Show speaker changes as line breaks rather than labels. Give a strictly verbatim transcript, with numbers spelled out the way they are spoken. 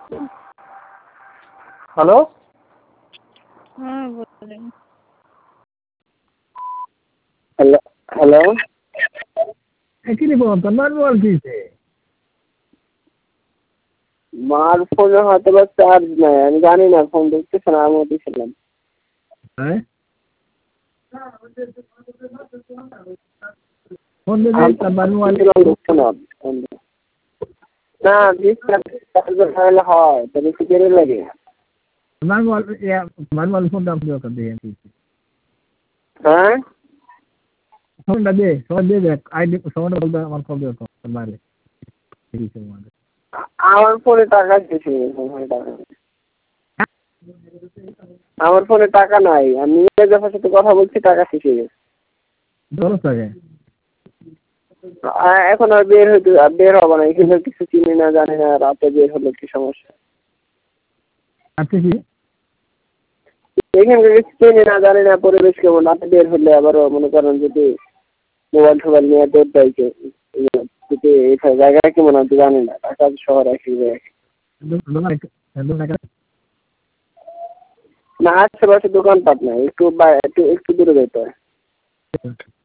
Hello
হ্যাঁ বলেন।
Hello hello
কি নিব তোর মার মোবাইল কিনছে
মার ফোনে হয়তো বা চার্জ নাই, আমি জানি না, ফোন দেখতেছে না, আমিও দিছিলাম।
হ্যাঁ ফোন দিলে তার মার মোবাইল
না বিশ চার্জার হলে হয়, তবে একটু দেরি লাগে।
মার মোবাইল মার মোবাইল ফোন দাম দিও দিয়ে
হ্যাঁ
ফোনটা দে সময় দিয়ে দেখ আইডি সময়টা বলতে আমার কল দিও তোর মারে
আমার ফোনে টাকা শেষ হয়ে গেছে, ফোনে টাকা নেই। আমার ফোনে টাকা নাই, আমি যখন সাথে কথা বলছি টাকা শেষ হয়ে গেছে।
দশ টাকা
এখন আর বের হইতে বের হবো না, এখানে কিছু চিনি না জানি না, রাতে বের হলে কি সমস্যা।
আচ্ছা কি
এখানকার কিছু চিনি না জানি না, পরিবেশ কেমন, রাতে বের হলে আবারও মনে করেন যদি মোবাইল টোবাইল নিয়ে দৌড় দেয় যদি এই জায়গায় কেমন আমি জানি না, ঢাকা শহর একই না, আশেপাশে দোকানপাট নাই, একটু একটু একটু দূরে যেতে হয়।